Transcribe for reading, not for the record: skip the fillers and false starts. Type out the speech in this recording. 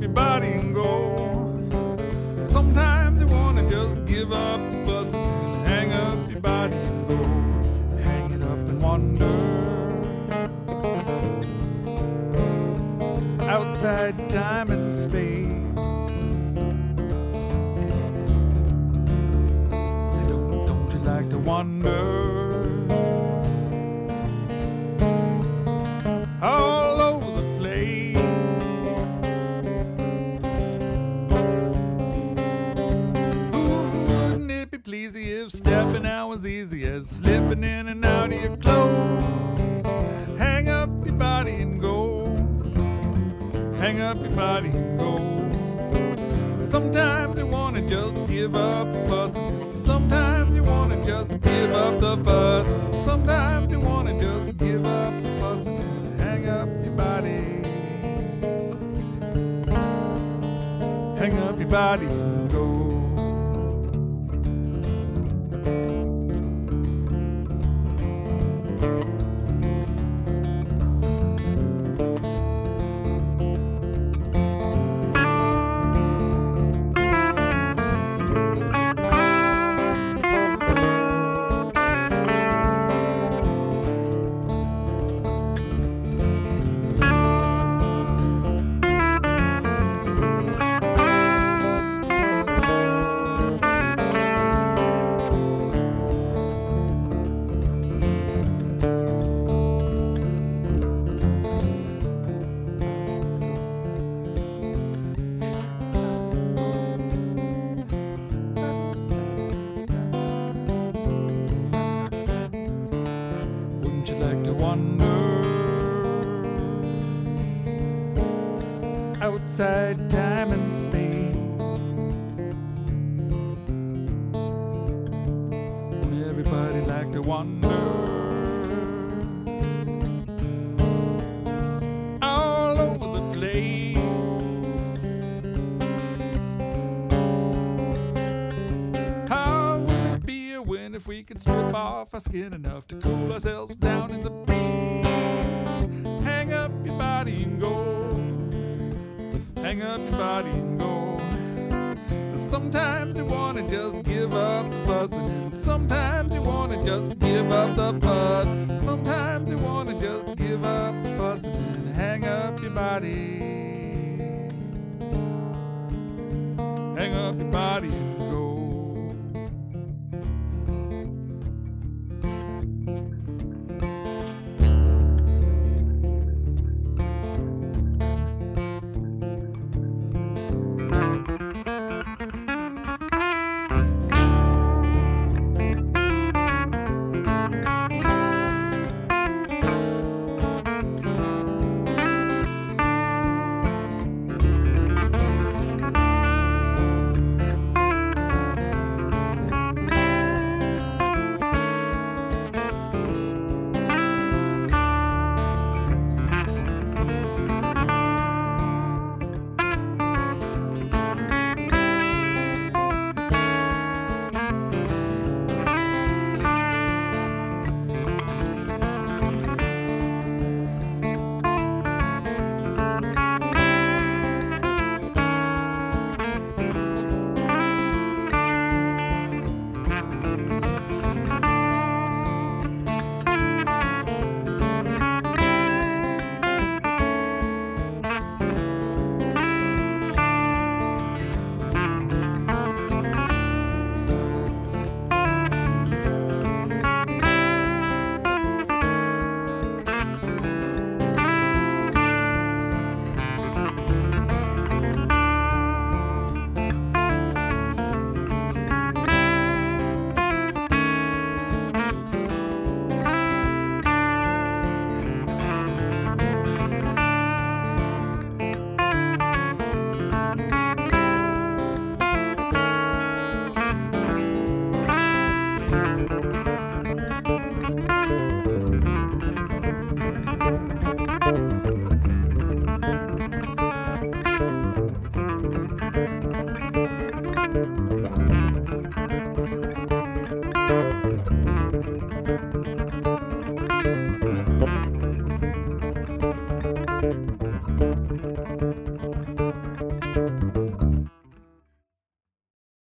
up your body and go. Sometimes you wanna just give up the fuss and hang up your body and go. Hang it up and wonder. Outside time and space. Say, don't you like to wonder? All over the place. Wouldn't it be pleasing if stepping out was easy as slipping in and out of your clothes? Hang up your body and go. Hang up your body and go. Sometimes you wanna just give up the fuss. Sometimes you wanna just give up the fuss. Sometimes you wanna just give up the fuss and hang up your body. Hang up your body and go. Like to wonder outside time and space. Won't everybody like to wonder all over the place? How would it be a win if we could strip off our skin enough to cool ourselves down in the breeze? Hang up your body and go. Hang up your body and go. Sometimes you wanna just give up the fuss, and sometimes you wanna just give up the fuss. Sometimes you wanna just give up the fuss and hang up your body. Hang up your body and go. Thank you.